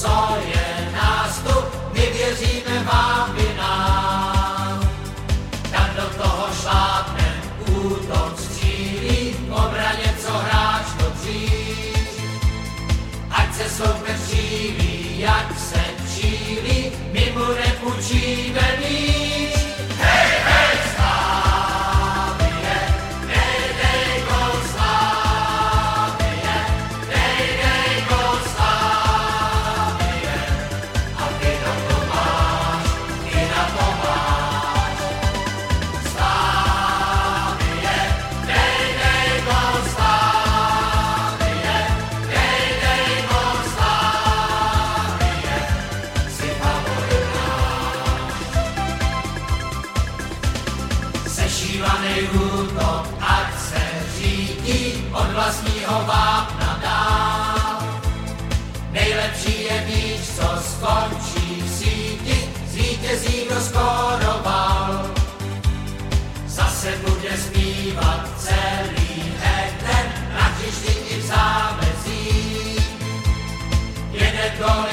co je nástup, my věříme vám i nám. Tak do toho šlápnem, útok střílí, v obraně co hráč to dřív. Ať se soupeř střílí, jak se čílí, my mu nepůjčíme míč. Hej, hej, Slavie, dej gol Slavie, dej gol Slavie, a ty na to máš, Slavie, dej gol Slavie, dej gol Slavie, si favorit náš. Sešívanej útok, ať se řídí od vlastního vápna dál. Nejlepší je míč, co skončí v síti, zvítězí, kdo skóroval. Zase bude zpívat celý éter, na hřišti i v zámezí. Jede gól